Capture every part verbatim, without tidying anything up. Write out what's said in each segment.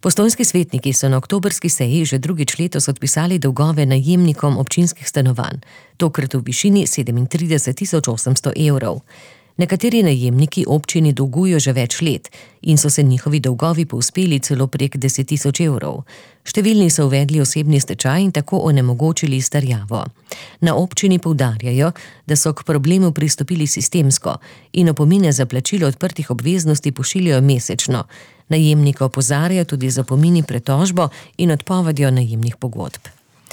Postojnski svetniki so na oktobrski seji že drugič letos odpisali dolgove najemnikom občinskih stanovanj, tokrat v višini sedemintrideset tisoč osemsto evrov. Nekateri najemniki občini dolgujo že več let in so se njihovi dolgovi povzpeli celo prek deset tisoč evrov. Številni so uvedli osebni stečaj in tako onemogočili izterjavo. Na občini poudarjajo, da so k problemu pristopili sistemsko in opomine za plačilo odprtih obveznosti pošiljajo mesečno. Najemnika opozarjajo tudi z opomini pred tožbo in odpovedjo najemnih pogodb.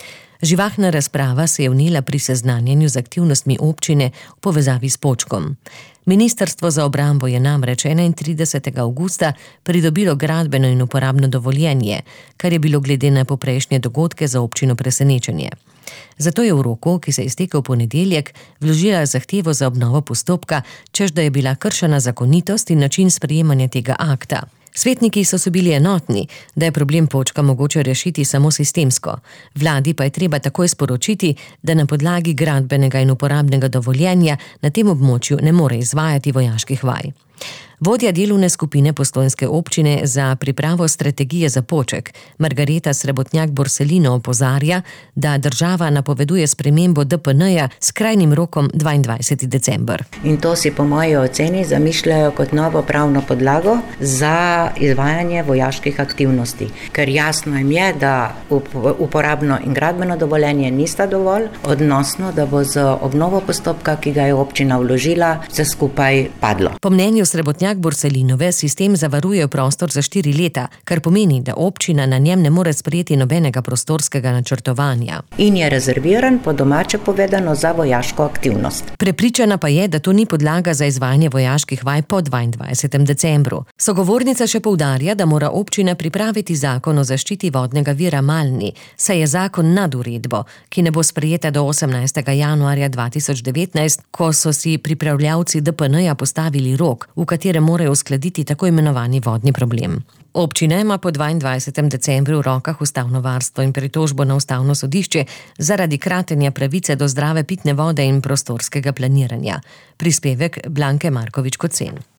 Živahna razprava se je vnela pri seznanjanju z aktivnostmi občine v povezavi s Počkom. Ministrstvo za obrambo je namreč enaintridesetega avgusta pridobilo gradbeno in uporabno dovoljenje, kar je bilo glede na poprejšnje dogodke za občino presenečenje. Zato je v roku, ki se je iztekel v ponedeljek, vložila zahtevo za obnovo postopka, češ da je bila kršena zakonitost in način sprejemanja tega akta. Svetniki so se bili enotni, da je problem Počka mogoče rešiti samo sistemsko. Vladi pa je treba takoj sporočiti, da na podlagi gradbenega in uporabnega dovoljenja na tem območju ne more izvajati vojaških vaj. Vodja delovne skupine postojnske občine za pripravo strategije za Poček, Margareta Srebotnjak-Borselino, opozarja, da država napoveduje spremembo D P N-ja s krajnim rokom dvaindvajseti december. In to si po moji oceni zamišljajo kot novo pravno podlago za izvajanje vojaških aktivnosti. Ker jasno jim je, da uporabno in gradbeno dovoljenje nista dovolj, odnosno da bo z obnovo postopka, ki ga je občina vložila, vse skupaj padlo. Po mnenju Srebotnjak-Borselinove sistem zavaruje prostor za štiri leta, kar pomeni, da občina na njem ne more sprejeti nobenega prostorskega načrtovanja. In je rezerviran, po domače povedano, za vojaško aktivnost. Prepričana pa je, da to ni podlaga za izvajanje vojaških vaj po dvaindvajsetem decembru. Sogovornica še poudarja, da mora občina pripraviti zakon o zaščiti vodnega vira Malni, saj je zakon nad uredbo, ki ne bo sprejeta do osemnajstega januarja dva tisoč devetnajst, ko so si pripravljavci D P N-ja postavili rok, v katerem morajo uskladiti tako imenovani vodni problem. Občina ima po dvaindvajsetem decembru v rokah ustavno varstvo in pritožbo na ustavno sodišče zaradi kratenja pravice do zdrave pitne vode in prostorskega planiranja. Prispevek Blanke Markovič-Kocen.